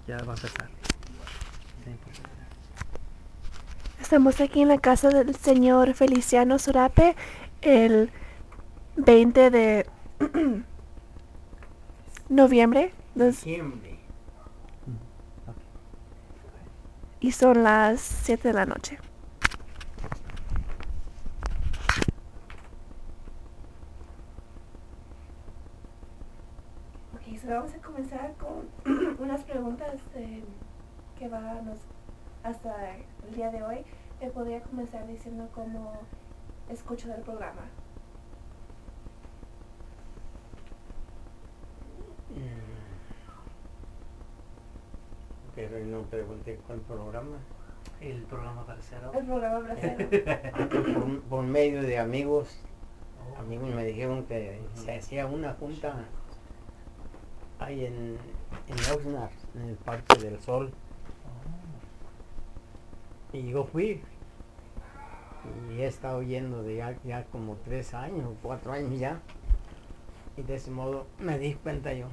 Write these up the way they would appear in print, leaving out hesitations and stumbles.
ya va a empezar. Sí. Estamos aquí en la casa del señor Feliciano Surape el 20 de noviembre Diciembre. Ok. y son las 7 de la noche. Ok, so vamos a comenzar con unas preguntas que van hasta el día de hoy. Me podría comenzar diciendo cómo escucho el programa. Pero no pregunté cuál programa. El programa bracero. El programa bracero. Por medio de amigos. Oh. Amigos me dijeron que se hacía una junta ahí en Oxnard, en el Parque del Sol. Y yo fui. Y he estado yendo de ya como 3 años o 4 años ya. Y de ese modo me di cuenta yo.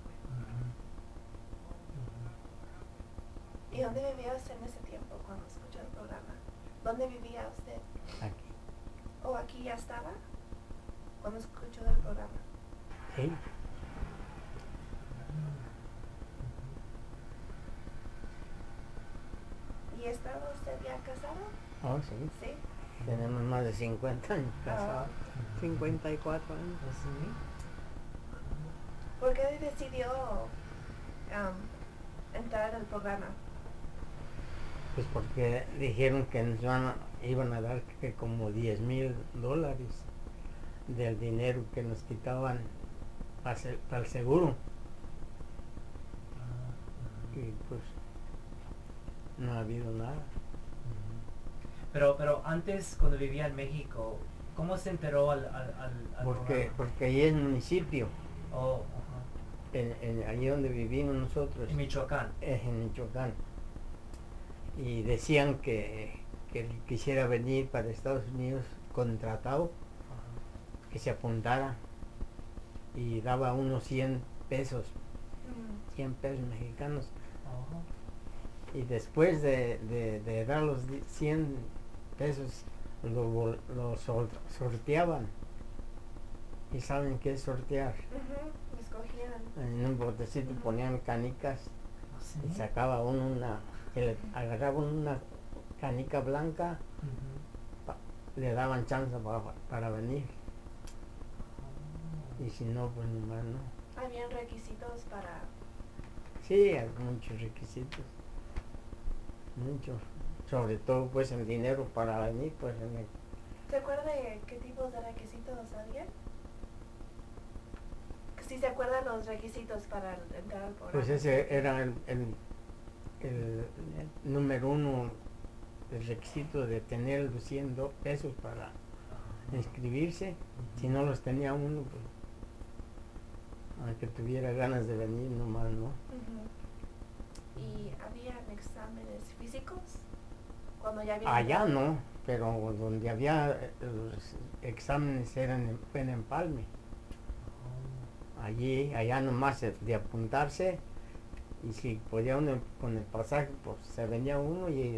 ¿Y dónde vivía usted en ese tiempo cuando escuchó el programa? ¿Dónde vivía usted? Aquí. ¿O aquí ya estaba cuando escuchó el programa? Sí. ¿Y estaba usted ya casado? Oh, sí. Sí. Tenemos más de 50 años casados. 54 años. Sí. ¿Por qué decidió entrar al programa? Pues porque dijeron que nos iban a dar que como $10,000 del dinero que nos quitaban para el seguro. Y pues no ha habido nada. Pero antes, cuando vivía en México, ¿cómo se enteró al programa? Porque ahí es municipio, Oh, ajá. allí donde vivimos nosotros, En Michoacán. es en Michoacán. Y decían que el que quisiera venir para Estados Unidos contratado, Ajá. que se apuntara y daba unos 100 pesos, 100 pesos mexicanos. Oh. Y después de dar los 100 pesos, lo sorteaban. ¿Y saben qué es sortear? Escogían. En un botecito ponían canicas ¿Sí? y sacaba uno agarraba una canica blanca, le daban chance para venir. Y si no, pues nomás no. Habían requisitos para... Sí, hay muchos requisitos. Muchos. Sobre todo pues el dinero para venir, pues ¿Se acuerda de qué tipos de requisitos había? Si se acuerdan los requisitos para entrar al programa. pues ese era el número uno, el requisito de tener los 100 pesos para inscribirse. Si no los tenía uno, pues aunque tuviera ganas de venir, nomás no. ¿Y habían exámenes físicos? Cuando ya Allá no, pero donde había los exámenes eran en Empalme. Allá nomás de apuntarse, y si podía uno con el pasaje, pues se venía uno, y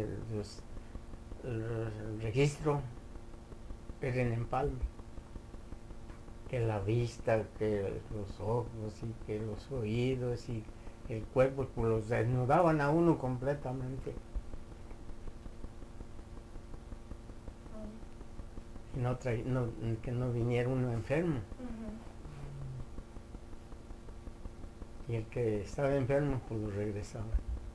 el registro era en Empalme. Que la vista, que los ojos y que los oídos y el cuerpo, pues los desnudaban a uno completamente. Y que no viniera uno enfermo. Y el que estaba enfermo, pues lo regresaba.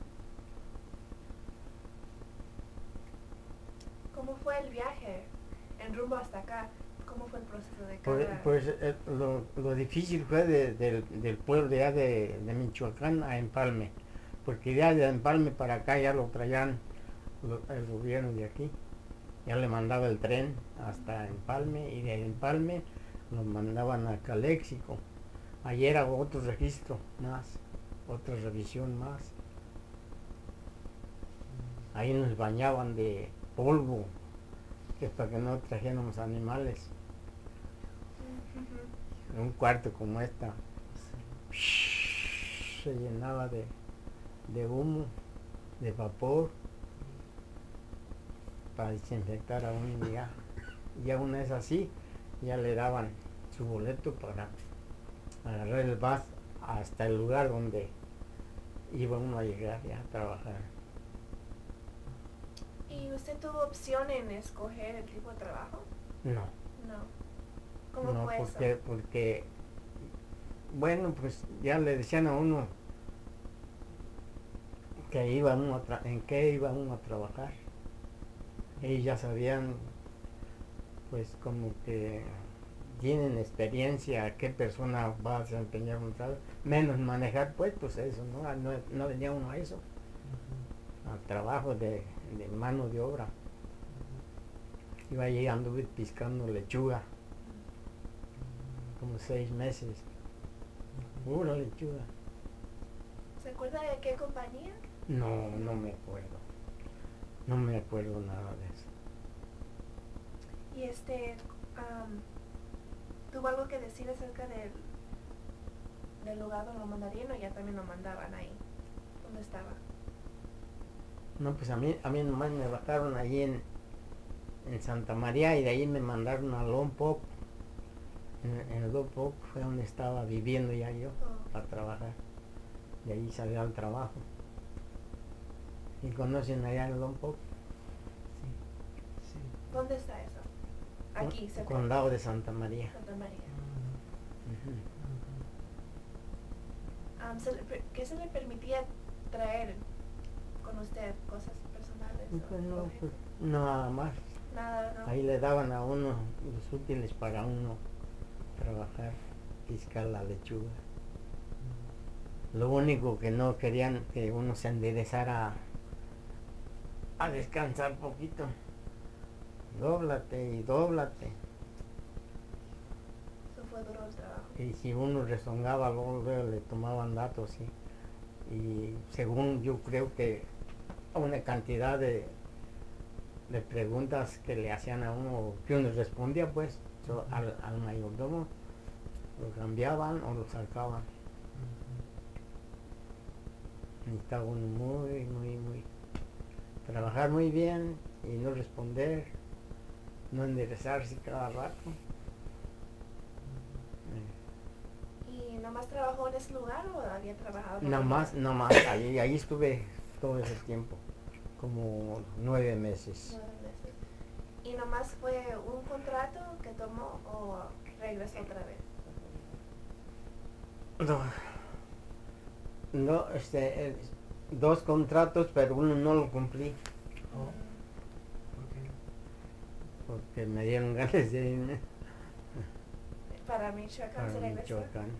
¿Cómo fue el viaje en rumbo hasta acá? ¿Cómo fue el proceso de cada...? Pues lo difícil fue del pueblo de allá de Michoacán a Empalme, porque ya de Empalme para acá ya lo traían el gobierno de aquí. Ya le mandaba el tren hasta Empalme, y de Empalme lo mandaban a Caléxico. Allí era otro registro más, otra revisión más. Ahí nos bañaban de polvo, que es para que no trajéramos animales. En un cuarto como esta, se llenaba de humo, de vapor, para desinfectar a uno y ya una vez así, ya le daban su boleto para agarrar el bus hasta el lugar donde iba uno a llegar ya a trabajar. ¿Y usted tuvo opción en escoger el tipo de trabajo? No, No. ¿Cómo no, fue porque, bueno, pues ya le decían a uno que iba uno en qué iba uno a trabajar. Ellos ya sabían, pues como que tienen experiencia, qué persona va a desempeñar un trabajo, menos manejar, pues eso, no venía uno a eso, Ujú. al trabajo de mano de obra. Iba llegando piscando lechuga, como 6 meses, Ujú. pura lechuga. ¿Se acuerda de qué compañía? No me acuerdo, no me acuerdo nada de eso. Y ¿tuvo algo que decir acerca del lugar donde lo mandarían o ya también lo mandaban ahí? ¿Dónde estaba? No, pues a mí nomás me bajaron allí en Santa María y de ahí me mandaron a Lompoc. En Lompoc fue donde estaba viviendo ya yo Oh. para trabajar. De ahí salí al trabajo. ¿Y conocen allá en Lompoc? Sí, sí. ¿Dónde está eso? Aquí, cerca. Condado de Santa María. Santa María. Ujú. Ujú. Ujú. ¿Qué se le permitía traer con usted? ¿Cosas personales Pues o no, objetos? pues nada más. Nada, ¿no? Ahí le daban a uno los útiles para uno trabajar, piscar la lechuga. Lo único que no querían que uno se enderezara a descansar poquito. Dóblate y dóblate. Eso fue duro el trabajo. Y si uno rezongaba, luego le tomaban datos y según yo creo que una cantidad de preguntas que le hacían a uno, que uno respondía pues al mayordomo, lo cambiaban o lo sacaban. Necesitaba uno muy trabajar muy bien y no responder, no enderezarse cada rato. ¿Y nomás trabajó en ese lugar o había trabajado en No otro más, lugar? ahí estuve todo ese tiempo, como 9 meses. 9 meses. ¿Y nomás fue un contrato que tomó o regresó otra vez? No, no, 2 contratos, pero uno no lo cumplí Oh, ¿por qué? porque me dieron ganas de irme ¿Para Michoacán para se regresó? Michoacán.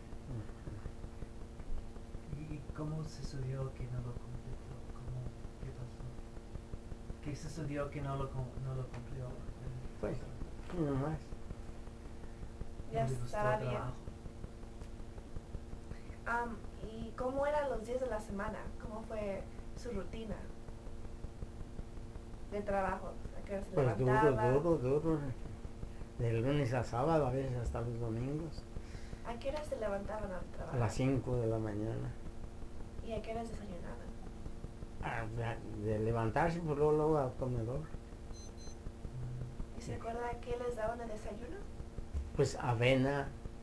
¿Y cómo se sucedió que no lo completó? ¿Qué pasó? ¿Qué sucedió que no lo cumplió? Pues, nomás. Ya ¿No le gustó estaba el bien. trabajo? ¿Y cómo eran los días de la semana? ¿Cómo fue su rutina de trabajo? ¿A qué hora se Pues levantaba? duro. De lunes a sábado, a veces hasta los domingos. ¿A qué hora se levantaban al A trabajo? las 5 de la mañana. ¿Y a qué horas desayunaban? De levantarse, pues luego al comedor. ¿Y se acuerda qué les daban de desayuno? Pues avena,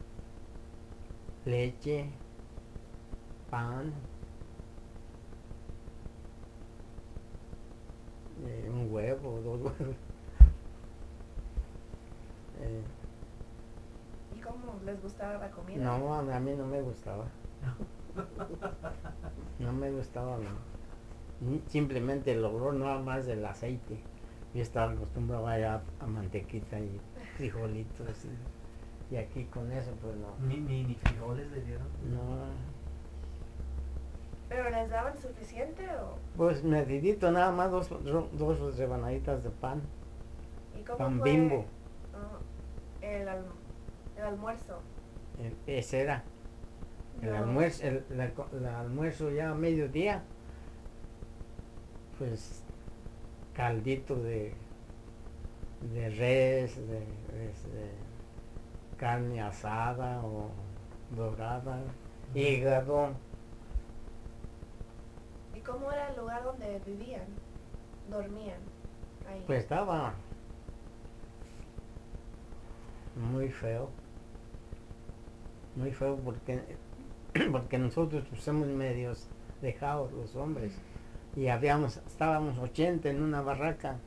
leche, pan, un huevo, 2 huevos. ¿Y cómo les gustaba la comida? No, a mí no me gustaba. No me gustaba, no. Simplemente el olor nada más del aceite. Yo estaba acostumbrado ya a mantequita y frijolitos. Y aquí con eso, pues no. Ni frijoles le dieron. No. ¿Pero les daban suficiente o...? Pues medidito, nada más dos rebanaditas de pan. ¿Y cómo Pan fue Bimbo. el almuerzo? Ese era. El No. almuerzo, el almuerzo ya a mediodía, pues caldito de res, de carne asada o dorada, hígado, cómo era el lugar donde vivían? Dormían ahí. Pues estaba muy feo porque porque nosotros pues, somos medios dejados los hombres y estábamos 80 en una barraca,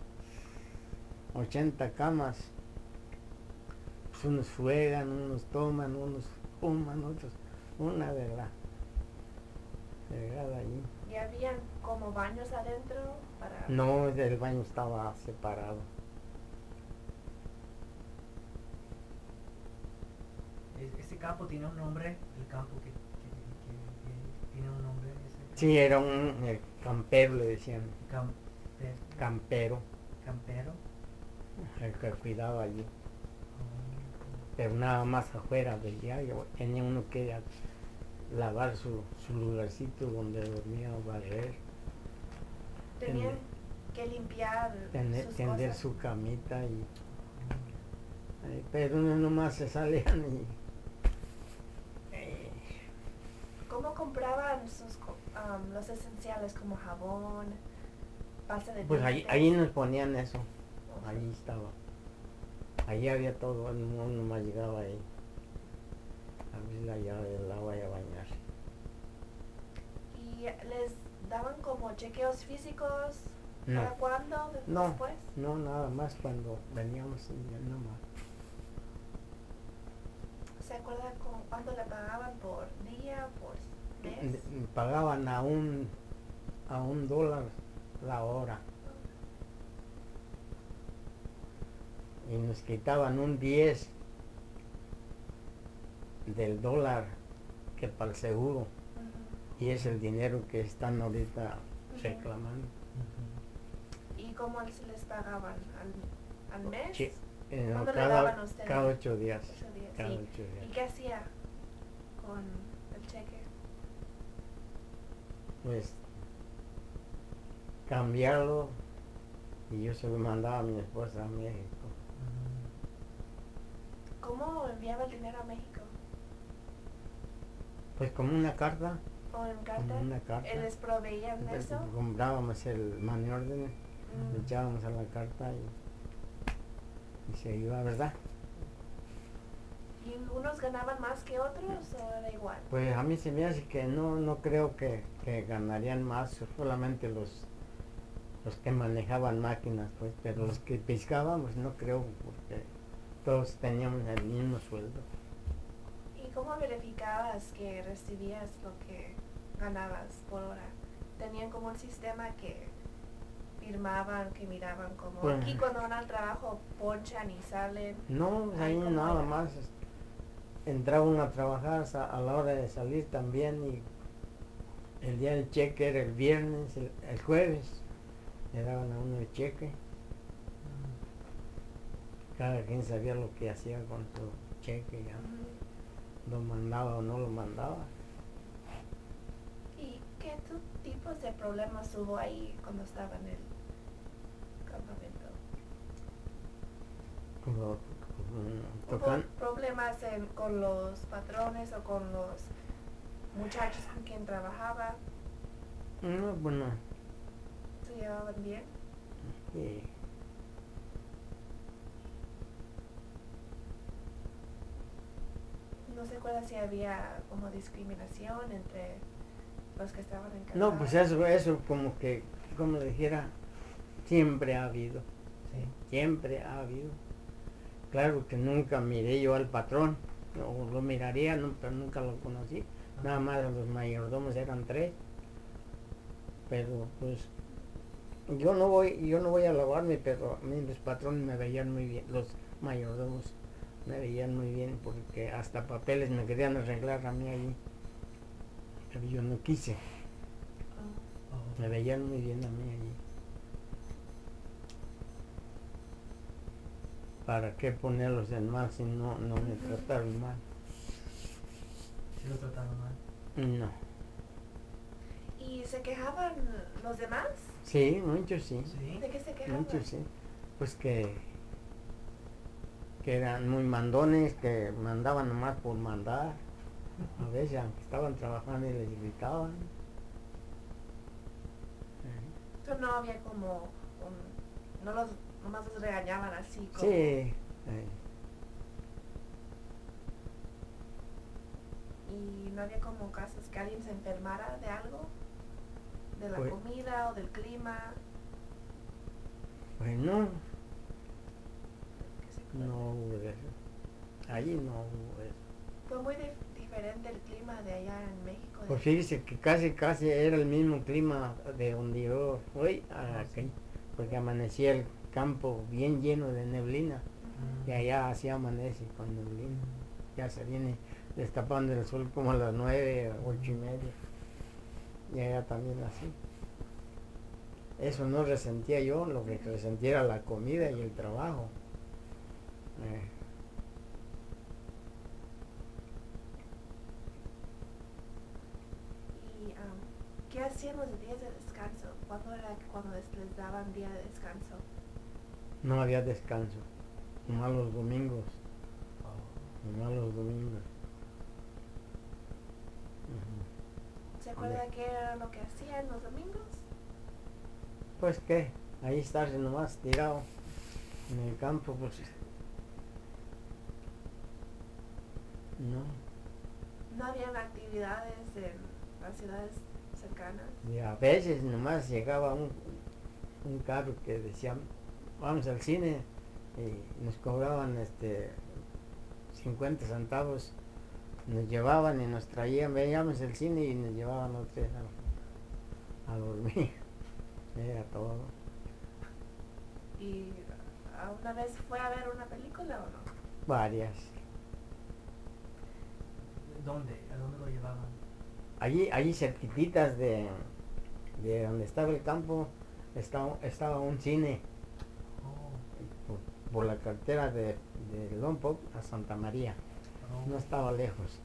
80 camas, pues unos fuegan, unos toman, unos fuman, otros, una de la fregada allí. ¿Y habían como baños adentro para...? No, el baño estaba separado. Ese campo tiene un nombre, el campo que tiene un nombre. Sí, era el campero, le decían, Campe- campero, campero. el que cuidaba allí. Oh. Pero nada más afuera del diario tenía uno que lavar su lugarcito donde dormía o barrer, Tenían que limpiar sus tender cosas. su camita pero uno nomás se salían y ¿Cómo compraban los esenciales como jabón, pasta de pues dientes? ahí nos ponían eso, Ujú. ahí estaba, ahí había todo, uno nomás llegaba ahí, abrir la llave del agua y a bañarse. ¿Y les daban como chequeos físicos? No. ¿Cada cuándo? No, ¿Después? no, nada más cuando veníamos y ya nomás. ¿Se acuerda cuánto le pagaban por día, por mes? Pagaban a $1 la hora y nos quitaban un 10 del dólar que para el seguro, Ujú. y es el dinero que están ahorita Ujú. reclamando. ¿Y cómo les pagaban? ¿Al mes? Sí, ¿Cuándo le daban a ustedes? cada 8 días. 8 días, Cada sí. 8 días. ¿Y qué hacía con el cheque? Pues cambiarlo y yo se lo mandaba a mi esposa a México. ¿Cómo enviaba el dinero a México? Pues como una carta. ¿O en carta? Como una carta. ¿Les proveían de eso? Comprábamos el money order, le Mm. echábamos a la carta y se iba, ¿verdad? ¿Y unos ganaban más que otros o era igual? Pues a mí se me hace que no creo que ganarían más, solamente los que manejaban máquinas, pues, pero los que pescábamos no creo, porque todos teníamos el mismo sueldo. ¿Y cómo verificabas que recibías lo que ganabas por hora? ¿Tenían como un sistema que firmaban, que miraban como Pues- aquí cuando van al trabajo ponchan y salen? No, Ay, ahí ¿cómo nada era? más entraba uno a trabajar a la hora de salir también, y el día del cheque era el viernes, el jueves le daban a uno el cheque, cada quien sabía lo que hacía con su cheque, ya Ujú. lo mandaba o no lo mandaba. ¿Y qué tipos de problemas hubo ahí cuando estaba en el campamento? Como ¿Hubo tocan, problemas con los patrones o con los muchachos con quien trabajaba? no, bueno, ¿Se llevaban bien? sí. ¿No se acuerda si había como discriminación entre los que estaban encargados? No, pues eso como que, como le dijera, siempre ha habido, Sí. siempre ha habido. Claro que nunca miré yo al patrón, o lo miraría, no, pero nunca lo conocí. Nada más los mayordomos eran 3, pero pues yo no voy a lavarme, pero a mí los patrones me veían muy bien, los mayordomos me veían muy bien, porque hasta papeles me querían arreglar a mí allí, pero yo no quise. Oh. Oh. Me veían muy bien a mí allí. ¿Para qué ponerlos en mal si no me trataron mal? Sí lo trataron mal. No. ¿Y se quejaban los demás? Sí, muchos sí. Sí. ¿De qué se quejaban? Muchos sí. Pues que eran muy mandones, que mandaban nomás por mandar. A veces, aunque estaban trabajando y les gritaban. No había como no los, nomás los regañaban así como... Sí, Y no había como casos que alguien se enfermara de algo, de la Pues- comida o del clima. pues no, Que se acuerde. no hubo de eso. Allí no hubo eso. Fue muy diferente el clima de allá en México. Pues fíjese que casi era el mismo clima de donde yo fui a Ah, aquí, sí. porque amanecía el campo bien lleno de neblina Ujú. y allá así amanece con neblina. Ya se viene destapando el sol como a las 9, 8:30 y allá también así. Eso no resentía yo, lo que resentía era la comida y el trabajo. Y ¿qué hacían los días de descanso? ¿Cuándo era cuando les daban día de descanso? No había descanso, nomás los domingos, Oh. nomás los domingos. Ujú. ¿Se acuerda qué era lo que hacían los domingos? Pues qué, ahí estarse nomás tirado en el campo, pues no. No habían actividades en las ciudades cercanas. Y a veces nomás llegaba un carro que decía, vamos al cine, y nos cobraban 50 centavos, nos llevaban y nos traían, veíamos el cine y nos llevaban otra vez a dormir. Era todo. ¿Y una vez fue a ver una película o no? Varias. ¿Dónde? ¿A dónde lo llevaban? Allí cerquititas de donde estaba el campo, estaba un cine Oh. por la carretera de Lompoc a Santa María. Oh. No estaba lejos.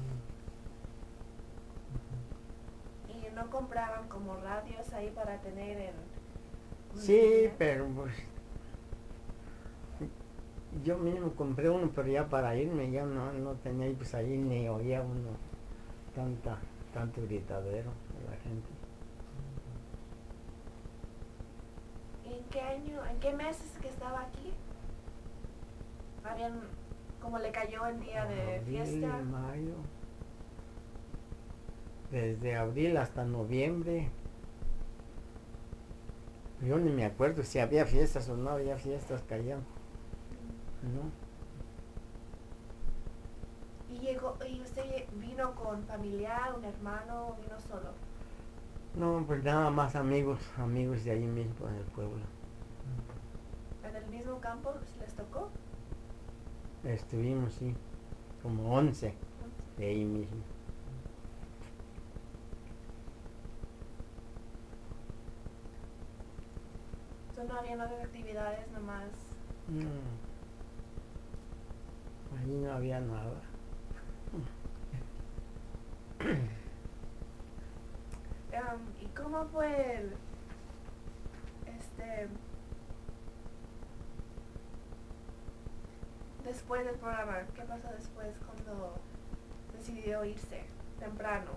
Ujú. ¿Y no compraban como radios ahí para tener en un Sí, cine? pero pues yo mismo compré uno, pero ya para irme ya no tenía, y pues ahí ni oía uno tanto gritadero de la gente. ¿Y en qué año, en qué meses que estaba aquí? Habían, como le cayó el día de Abril, fiesta. mayo, desde abril hasta noviembre. Yo ni me acuerdo si había fiestas o no había fiestas, caían, ¿no? ¿Y usted vino con familiar, un hermano, o vino solo? No, pues nada más amigos de ahí mismo en el pueblo. ¿En el mismo campo les tocó? Estuvimos, sí, como 11 de ahí mismo. No habían otras actividades nomás. No, allí no había nada. ¿Y cómo fue después del programa? ¿Qué pasó después cuando decidió irse temprano?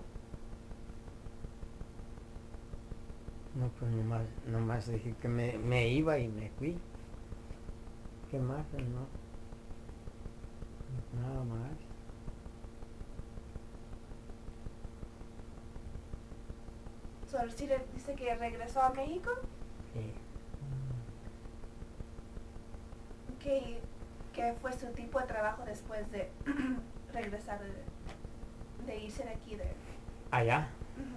No, pues nomás dije que me iba y me fui. ¿Qué más? No, nada más. Solo sí dice que regresó a México. Sí. ¿Qué fue su tipo de trabajo después de regresar, de irse de aquí? Allá,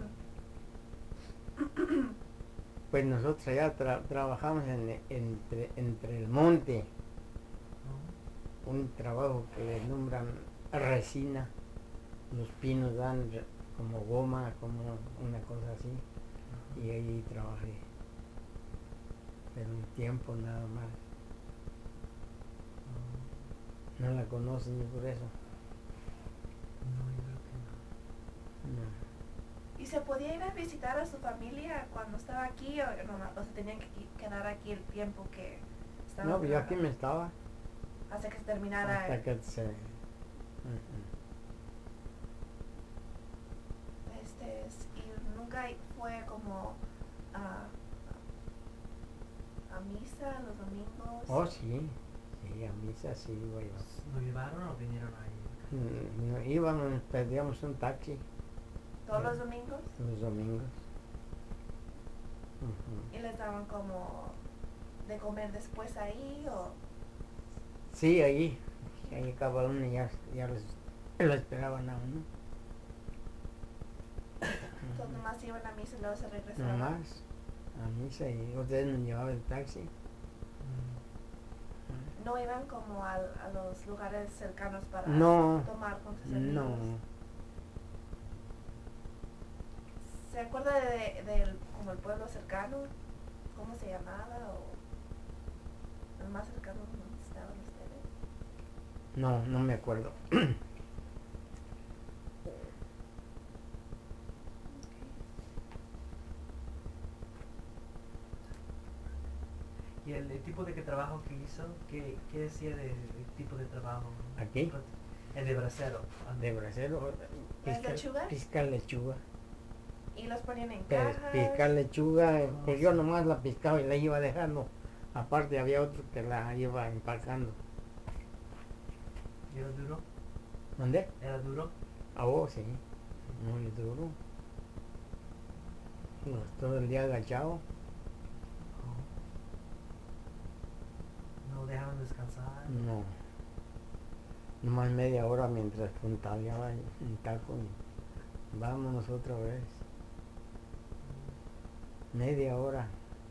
Ujú. pues nosotros allá trabajamos entre el monte, un trabajo que le nombran resina. Los pinos dan como goma, como una cosa así, y ahí trabajé. Pero un tiempo nada más. No la conocen ni por eso. No, yo creo que no. No. ¿Y se podía ir a visitar a su familia cuando estaba aquí o se tenían que quedar aquí el tiempo que estaba? No, pues yo aquí me estaba. Hasta que se terminara. Hasta que se... Y nunca fue como a misa los domingos? Oh, sí, sí, a misa sí iba yo. ¿Lo llevaron o vinieron ahí? No, íbamos, pedíamos un taxi ¿Todos los domingos? los domingos. Ujú. ¿Y les daban como de comer después ahí o...? Sí, ahí cada uno ya lo esperaban a uno. Entonces nomás iban a misa y luego se regresaban. Nomás a misa y ustedes nos llevaban el taxi. Mm. ¿No iban como a los lugares cercanos para No, tomar con sus amigos? no, ¿Se acuerda del como el pueblo cercano? ¿Cómo se llamaba? ¿O el más cercano donde estaban ustedes? no me acuerdo. ¿Y el tipo de trabajo que hizo? ¿Qué decía del tipo de trabajo? ¿Aquí? El de bracero. De bracero, ¿Las lechugas? piscar lechuga. Y los ponían en Pero cajas. piscar lechuga, pues yo nomás la piscaba y la iba dejando. Aparte había otro que la iba empacando. ¿Y era duro? ¿Dónde? ¿Era duro? Ah, oh, sí, muy duro. Pues, todo el día agachado. Oh. ¿No dejaban descansar? No. Nomás media hora mientras puntaleaba un taco y vámonos otra vez. Media hora.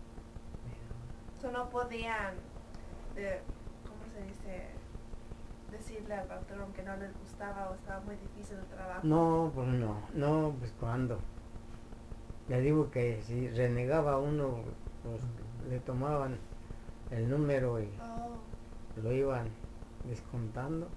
So no podían, ¿cómo se dice? Decirle al patrón que no les gustaba o estaba muy difícil el trabajo. No, pues no, pues cuando. Le digo que si renegaba uno, pues le tomaban el número y Oh, lo iban descontando.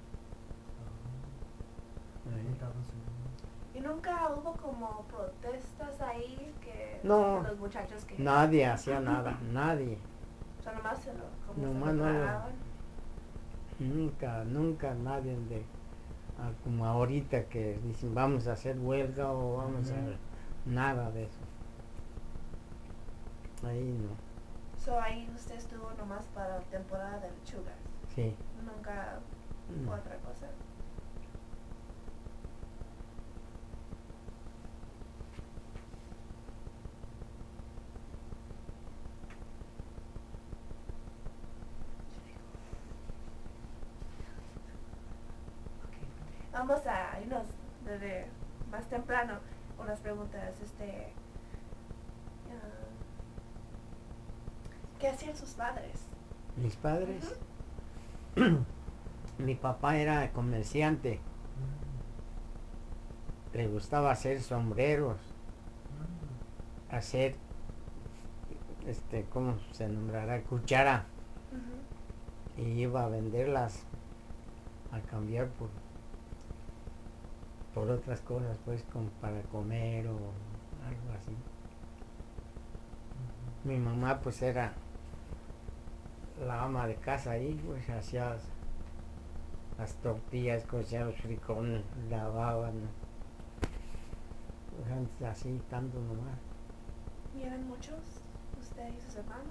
Ahí. Apuntaban su- ¿y nunca hubo como protestas ahí que No. de los muchachos que... Nadie hacía nada, nadie. O sea, nomás se lo, como Nomás se lo no lo- tragaban. Nunca nadie como ahorita que dicen vamos a hacer huelga o vamos a nada de eso. Ahí no, So ahí usted estuvo nomás para la temporada de lechugas. sí. Nunca No. otra cosa. Vamos a irnos desde más temprano unas preguntas. ¿Qué hacían sus padres? Mis padres, mi papá era comerciante, le gustaba hacer sombreros, Mm. hacer, ¿cómo se nombrará? Cuchara, y iba a venderlas, a cambiar por otras cosas, pues, para comer o algo así. Mi mamá, pues, era la ama de casa ahí, pues, hacía las tortillas, cocía los frijoles, lavaban, pues, antes así, tanto nomás. ¿Y eran muchos? ¿Usted y sus hermanos?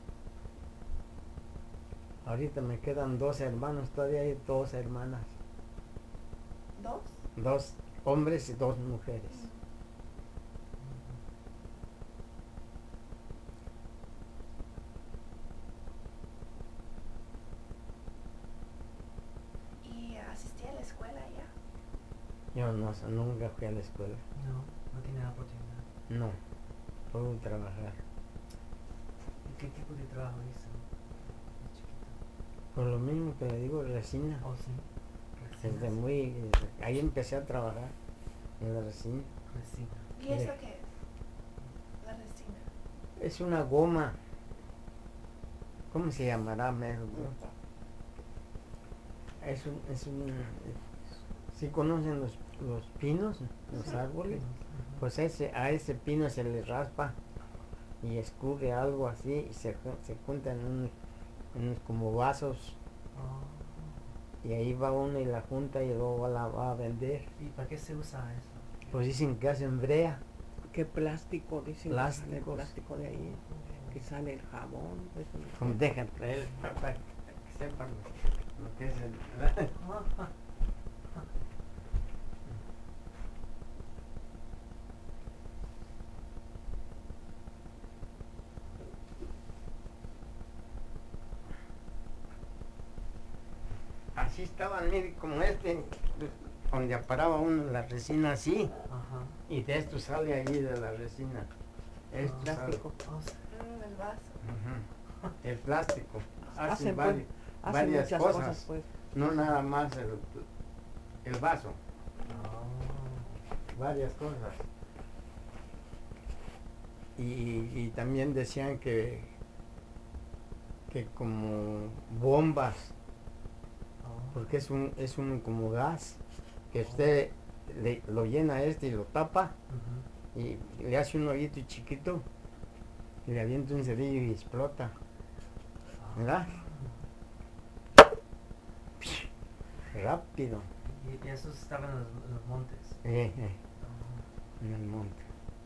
Ahorita me quedan 2 hermanos, todavía hay 2 hermanas, ¿Dos? 2 hombres y 2 mujeres. ¿Y asistía a la escuela ya? Yo nunca fui a la escuela, No tiene la oportunidad. no, puedo trabajar. ¿Y qué tipo de trabajo hizo? De chiquito. Por lo mismo que le digo, resina. Oh, sí. Desde ahí empecé a trabajar en la resina. Resina. ¿Y eso qué es? La resina. Es una goma. ¿Cómo se llamará? ¿Sí conocen los pinos, los árboles? Pues a ese pino se le raspa y escurre algo así y se junta en unos como vasos Oh. y ahí va uno y la junta y luego la va a vender. ¿Y para qué se usa eso? Pues dicen que hacen brea. ¿Qué plástico? Dicen que sale Plásticos. plástico de ahí. que sale el jabón. Pues, no Como sé. dejan traer para que sepan lo que es el... Así estaban, mire, como pues, donde aparaba uno la resina así, Ajá. y de esto sale allí de la resina. Esto Ah. sale. Plástico. Oh, sí. El vaso. Ujú. El plástico. Hacen, Hacen pues, hacen varias muchas cosas, cosas, pues. no nada más el vaso, Oh. varias cosas. Y también decían que como bombas, Oh. porque es un como gas, que usted lo llena y lo tapa, Ujú. y le hace un hoyito chiquito, y le avienta un cerillo y explota, ¿verdad? Rápido, Y esos estaban en los montes. Oh. en el monte.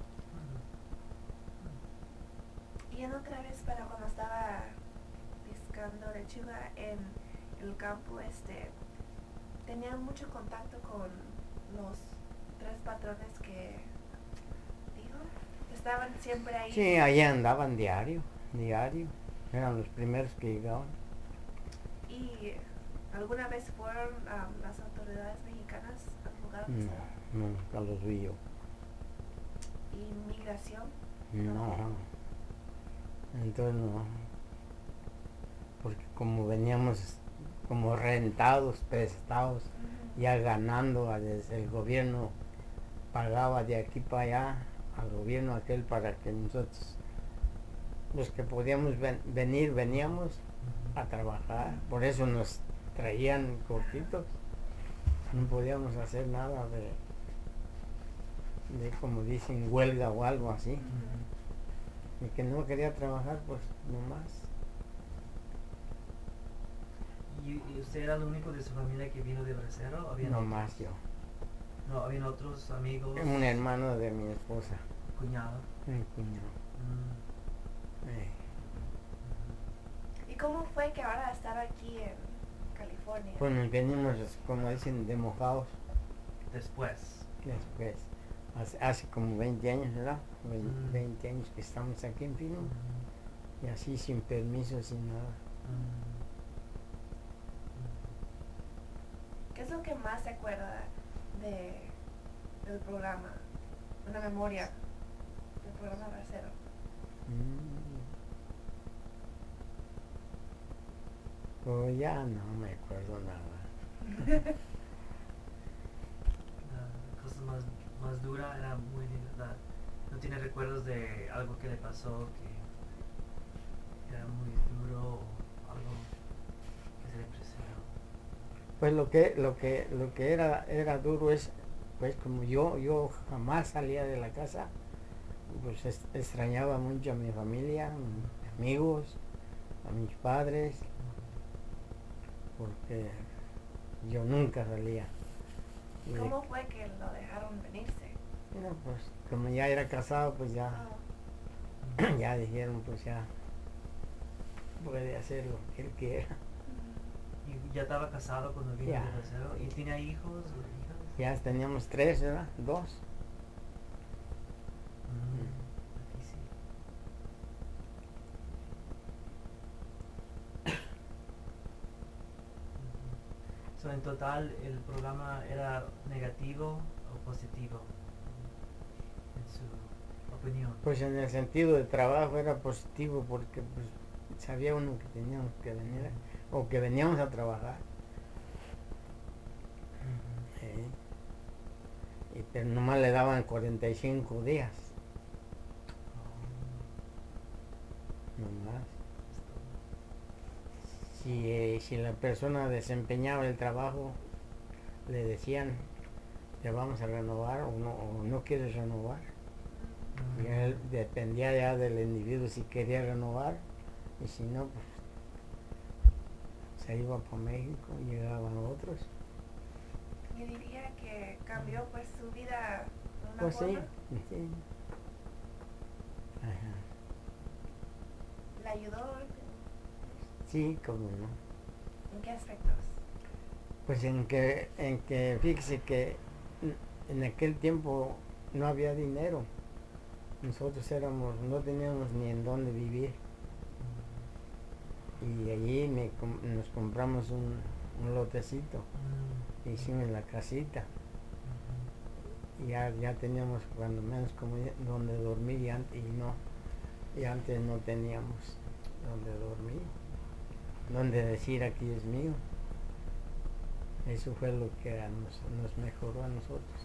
Y en otra vez para cuando estaba pescando lechuga en el campo, tenía mucho contacto con los 3 patrones que dijo. Estaban siempre ahí. Sí, ahí andaban diario, eran los primeros que llegaban. Y alguna vez fueron las autoridades mexicanas al lugar donde estaba. No, nunca los vi yo. Inmigración. No, entonces no, porque como veníamos como rentados, prestados, ya ganando, desde el gobierno pagaba de aquí para allá al gobierno aquel para que nosotros, los que podíamos venir, veníamos a trabajar, por eso nos traían cortitos, no podíamos hacer nada de como dicen huelga o algo así. Ujú. Y que no quería trabajar, pues nomás. ¿Y usted era el único de su familia que vino de Bracero? ¿O habían Nomás otros? yo. No, habían otros amigos. Un hermano de mi esposa, Cuñado. mi cuñado. ¿Y cómo fue que ahora estar aquí en California? Pues nos venimos, como dicen, de mojados Después. después. Hace como 20 años, ¿verdad? Mm. 20 años que estamos aquí en Pino. Y así sin permiso, sin nada. ¿Qué es lo que más se acuerda del programa? Una memoria del programa Bracero. Pues ya no me acuerdo nada. La cosa más dura era muy linda. ¿No tiene recuerdos de algo que le pasó que era muy duro o algo que se le impresionó? Pues lo que era duro es, pues como yo jamás salía de la casa, pues extrañaba mucho a mi familia, a mis amigos, a mis padres, porque yo nunca salía. Y ¿Cómo fue que lo dejaron venirse? bueno, pues como ya era casado, pues ya, Oh. ya dijeron, pues ya puede hacer lo que él quiera. ¿Y ya estaba casado cuando vino Ya. de Bracero? ¿Y tenía hijos o hijas? Ya teníamos 3, ¿verdad? 2. Difícil. So, en total, ¿el programa era negativo o positivo? En su opinión. Pues en el sentido de trabajo era positivo porque pues sabía uno que teníamos que venir o que veníamos a trabajar. Pero nomás le daban 45 días. Nomás. Si la persona desempeñaba el trabajo, le decían, te vamos a renovar o no quieres renovar. Y él dependía ya del individuo si quería renovar, y si no, pues se iba para México y llegaban otros. Yo diría que cambió pues su vida de una Pues sí, forma. sí. Ajá. ayudó? Sí, como no. ¿En qué aspectos? Pues en que fíjese que en aquel tiempo no había dinero. Nosotros no teníamos ni en dónde vivir. Y allí nos compramos un lotecito. Hicimos la casita. Y ya teníamos cuando menos como donde dormir y antes no teníamos donde dormir. Donde decir aquí es mío. Eso fue lo que nos mejoró a nosotros.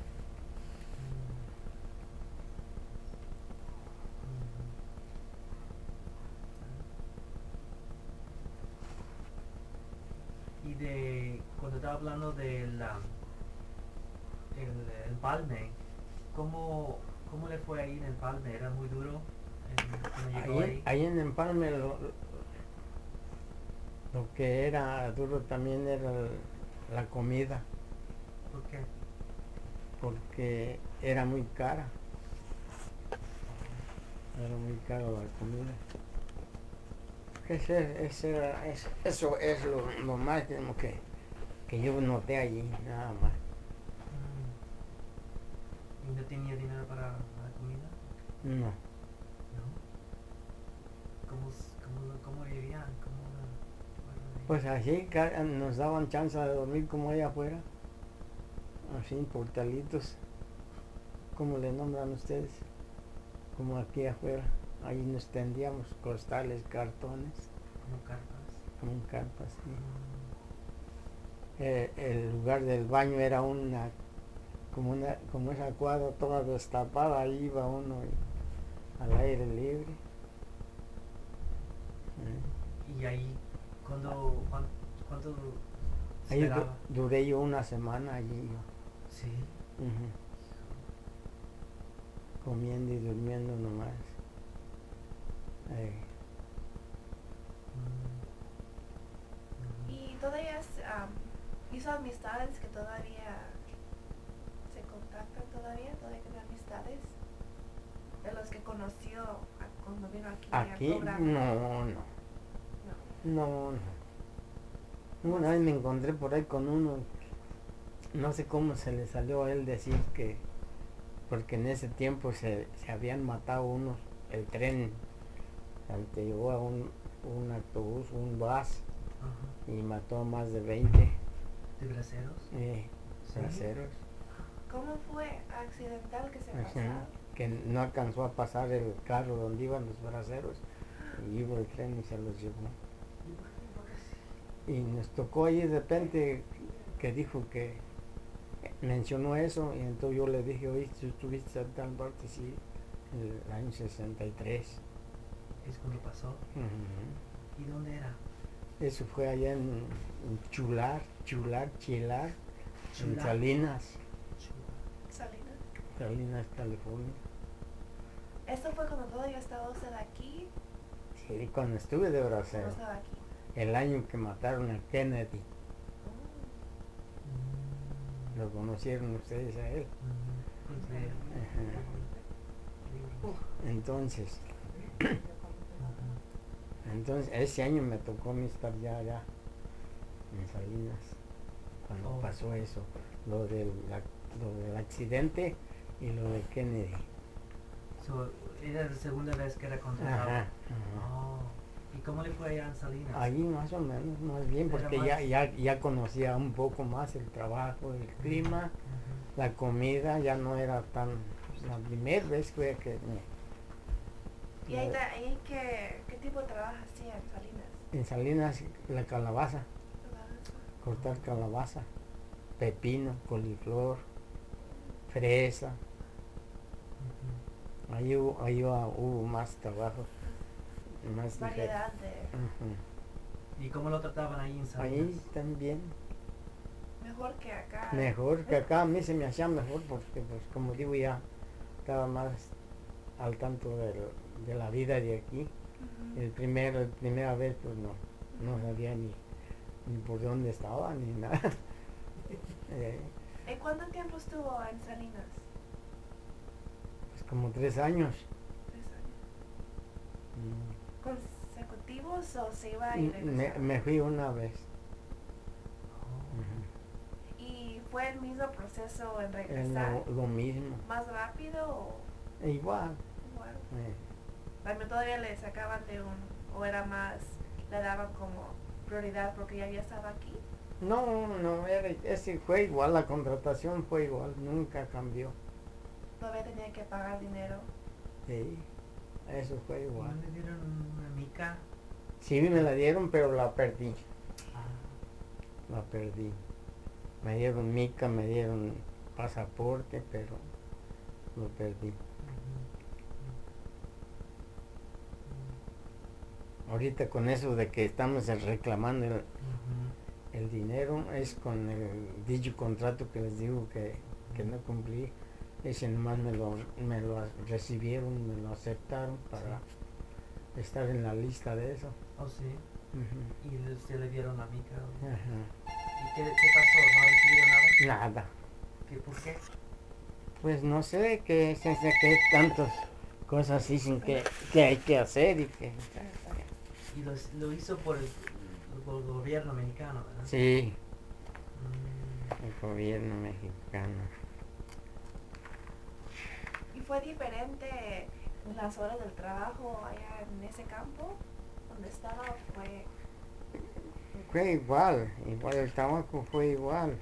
Y cuando estaba hablando del el empalme, ¿cómo le fue ahí en el palme? ¿Era muy duro cuando llegó ahí? Ahí en Empalme lo que era duro también era la comida, ¿Por qué? porque era muy cara. Era muy cara la comida. Eso es lo más que yo noté allí, nada más. ¿Y no tenía dinero para la comida? No, ¿No? ¿Cómo vivían? pues así nos daban chance de dormir como allá afuera, así en portalitos, como le nombran ustedes, como aquí afuera. Ahí nos tendíamos costales, cartones, ¿Como carpas? como carpas. Sí. El lugar del baño era como esa cuadra toda destapada, ahí iba uno al aire libre. ¿Y ahí cuánto Ahí esperaba? duré yo una semana allí yo. Sí. Ujú. Comiendo y durmiendo nomás. ¿Y todavía hizo amistades que todavía se contactan todavía? ¿Todavía tiene amistades? De los que conoció cuando vino aquí al Aquí programa. no. No. Una vez me encontré por ahí con uno, no sé cómo se le salió a él decir que, porque en ese tiempo se habían matado unos, el tren, llegó a un autobús, un bus, Ajá. y mató a más de 20 ¿De braceros? ¿Sí? braceros. ¿Cómo fue accidental que se Ajá, pasaron? que no alcanzó a pasar el carro donde iban los braceros, y iba el tren y se los llevó. Y nos tocó ahí de repente que dijo que mencionó eso, y entonces yo le dije, oye, tú estuviste en tal parte, sí, en el año 63. ¿Es cuando pasó? Ujú. ¿Y dónde era? Eso fue allá en Chilar, en Chular. Salinas, Salinas. California. ¿Esto fue cuando todavía estaba usted aquí? Sí, cuando estuve de ¿O no bracero, estaba aquí? el año que mataron a Kennedy, Oh. lo conocieron ustedes a él. Pues de libros. Entonces, ese año me tocó a mí estar ya en Salinas, cuando pasó eso, lo del accidente y lo de Kennedy. Era la segunda vez que era contratado. Ajá. Oh. ¿Y cómo le fue allá en Salinas? Ahí más o menos, más bien, Era porque más- ya conocía un poco más el trabajo, el clima, Ujú. la comida, ya no era tan... La primera vez fue que ¿Y ahí qué tipo de trabajo hacía en Salinas? en Salinas la calabaza, cortar calabaza, pepino, coliflor, fresa. Ujú. Ahí hubo más trabajo, más Variedad de... Ujú. ¿Y cómo lo trataban ahí en Salinas? Ahí también, Mejor que acá. mejor que acá. A mí se me hacía mejor porque, pues, como digo, ya estaba más al tanto de la vida de aquí. Ujú. La primera vez, pues no sabía ni por dónde estaba ni nada. ¿Y cuánto tiempo estuvo en Salinas? Pues como 3 años. 3 años. Mm. Con consecutivos o se iba y Me, regresaba? me fui una vez. Oh. Ujú. ¿Y fue el mismo proceso en Es regresar? lo mismo. ¿Más rápido o Igual. igual? eh, También todavía le sacaban de un, o era más, le daban como prioridad porque ya había estado aquí. No, no, ese fue igual, la contratación fue igual, nunca cambió. Todavía tenía que pagar dinero. Sí, eso fue ¿Y igual. no le dieron una mica? Sí, me la dieron, pero la perdí. Ah, La perdí. Me dieron mica, me dieron pasaporte, pero lo perdí. Ahorita con eso de que estamos reclamando el dinero, es con el dicho contrato que les digo que no cumplí. Ese nomás me lo recibieron, me lo aceptaron para estar en la lista de eso. Oh, sí. Ujú. ¿Y usted le dieron la mica? Ajá. ¿Y qué pasó? ¿No recibieron nada? Nada. ¿Por qué? Pues no sé que tantas cosas dicen que hay que hacer y que... Y lo hizo por el gobierno mexicano, ¿verdad? Sí, Mm, el gobierno mexicano. ¿Y fue diferente las horas del trabajo allá en ese campo donde estaba? Fue Fue igual, igual el tabaco fue igual.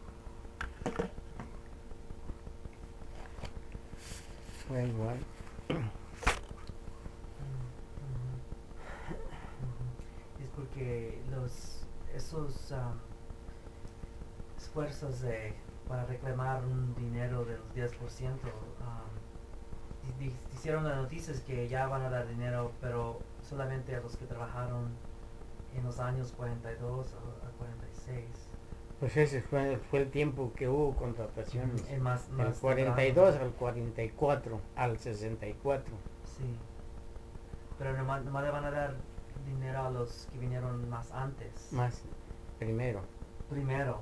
Fue igual. Es porque esos esfuerzos para reclamar un dinero del 10%, hicieron las noticias que ya van a dar dinero, pero solamente a los que trabajaron en los años 42 a 46. Pues ese fue el tiempo que hubo contrataciones. Es más, Del más 42 temprano. al 44, al 64. Sí, pero nomás le van a dar dinero a los que vinieron más antes. Más primero. Primero.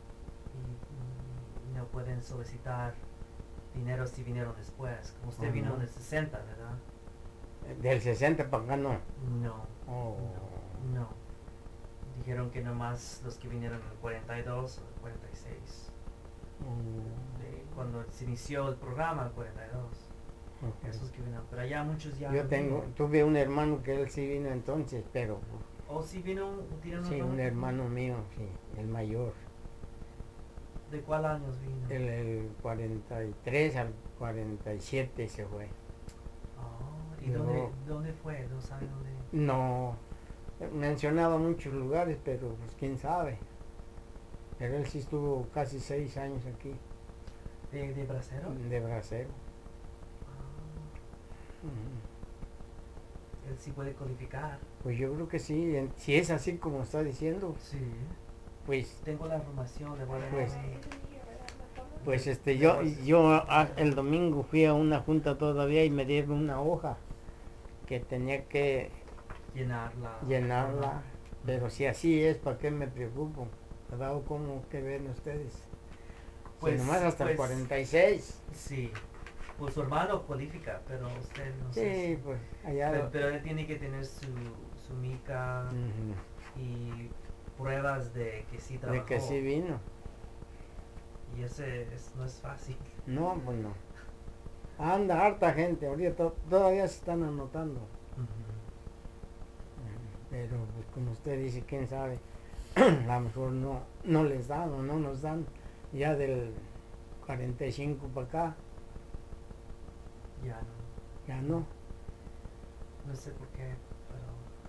Y no pueden solicitar dinero si vinieron después. Como usted vino no. en el 60, ¿verdad? Del 60 para acá no. No. Oh. No. Dijeron que nomás los que vinieron en el 42 o el 46. Cuando se inició el programa, el 42. Ok. Esos que vinieron. Pero allá muchos ya Yo no tengo, vinieron. tuve un hermano que él sí vino entonces, pero ¿O si vino, tiene un sí, hermano? un hermano mío, sí, el mayor. ¿De cuál años vino? El 43 al 47 se fue. Oh, ¿y Yo- dónde fue? ¿No sabe dónde? No, mencionaba muchos lugares, pero pues quién sabe. Pero él sí estuvo casi 6 años aquí, ¿De bracero? de bracero. Ah, Ujú. él sí puede calificar. Pues yo creo que sí, si es así como está diciendo, Sí. pues, Tengo la información, le voy a dar Pues- un- pues de yo, voces. el domingo fui a una junta todavía y me dieron una hoja que tenía que llenarla, pero si así es, ¿para qué me preocupo? ¿Verdad? ¿Cómo que ven ustedes? Pues, Si nomás hasta el pues, 46. Sí. Pues su hermano cualifica, pero usted no sé. Sí, pues allá. Pero él tiene que tener su mica Ujú. y pruebas de que sí trabajó. De que sí vino. Y no es fácil. No, pues no. Anda harta gente, ahorita todavía se están anotando. Pero pues como usted dice, quién sabe, a lo mejor no les dan o no nos dan ya del 45 para acá, Ya no. ya no. No sé por qué, pero...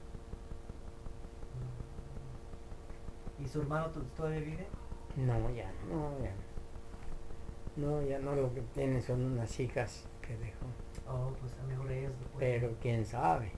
no. ¿Y su hermano todavía vive? No, ya no, ya no. No, ya no, lo que tiene son unas hijas que dejó. Oh, pues a lo mejor ellos lo pueden. Pero quién sabe.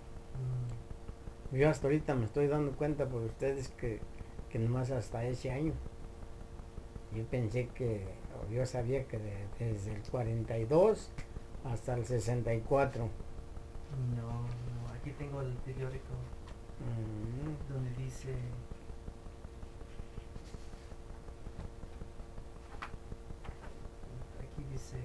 Yo hasta ahorita me estoy dando cuenta por ustedes que nomás hasta ese año. Yo pensé o yo sabía que desde el 42 hasta el 64. No, aquí tengo el periódico donde dice... Aquí dice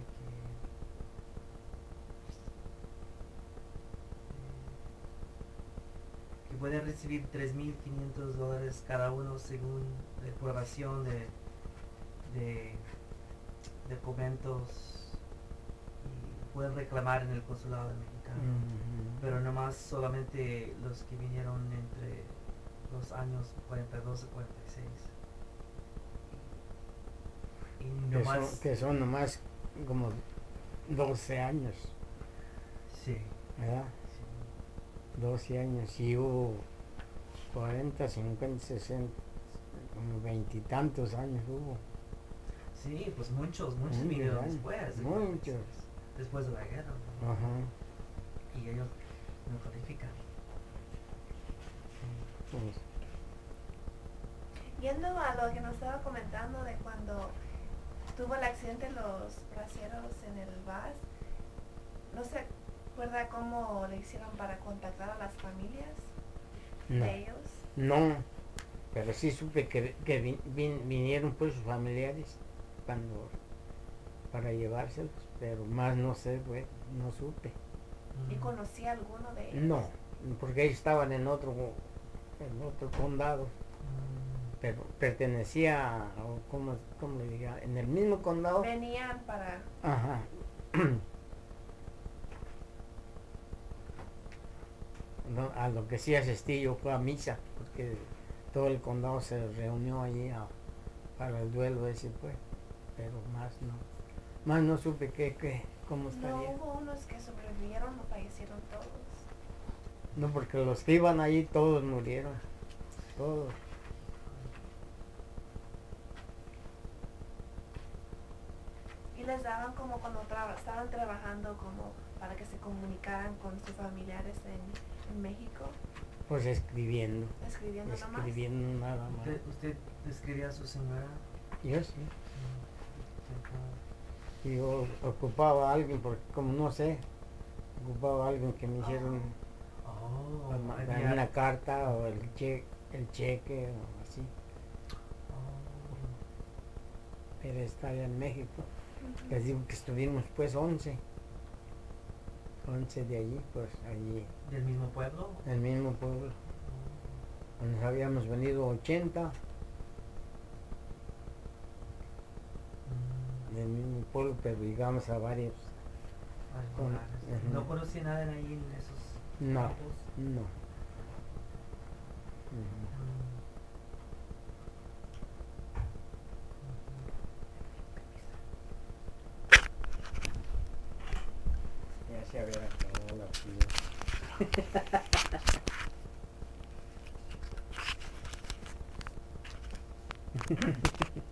que pueden recibir $3,500 cada uno según la aprobación de documentos y pueden reclamar en el consulado mexicano. Pero nomás solamente los que vinieron entre los años 42 a 46. Y nomás... que son nomás como 12 años, Sí, ¿verdad? sí. 12 años y hubo 40, 50, 60, como 20 y tantos años hubo. Sí, pues muchos Muchos vinieron años, después. muchos. Después de la guerra. ¿no? Ajá. Y ellos no califican. Pues, Yendo a lo que nos estaba comentando de cuando tuvo el accidente los braceros en el bus, ¿no se acuerda cómo le hicieron para contactar a las familias no, de ellos? no, pero sí supe que vinieron pues sus familiares para llevárselos, pero más no sé, pues, no supe. ¿Y conocía alguno de ellos? No, porque ellos estaban en otro condado, pero pertenecía, o ¿cómo le diga? En el mismo condado. Venían para... Ajá. No, a lo que sí asistí yo fue a misa, porque todo el condado se reunió allí para el duelo ese, pues, pero más no supe cómo No estaría. hubo unos que sobrevivieron o fallecieron todos. No, porque los que iban allí todos murieron, todos. Y les daban como cuando estaban trabajando como para que se comunicaran con sus familiares en México, Pues escribiendo escribiendo nomás. nada más. ¿Usted describía a su señora? Yo sí. Y yo ocupaba a alguien, porque como no sé, ocupaba a alguien que me hicieron Oh, mandar una carta o el cheque o así. Pero está allá en México. Les digo que estuvimos pues 11 de allí, pues allí, ¿Del mismo pueblo? en el mismo pueblo. Nos habíamos venido 80 del mismo pueblo, pero llegamos a varios. Lugares. Ujú. ¿No conocí nada en ahí en esos No, campos? no. Ya se había acabado la pila.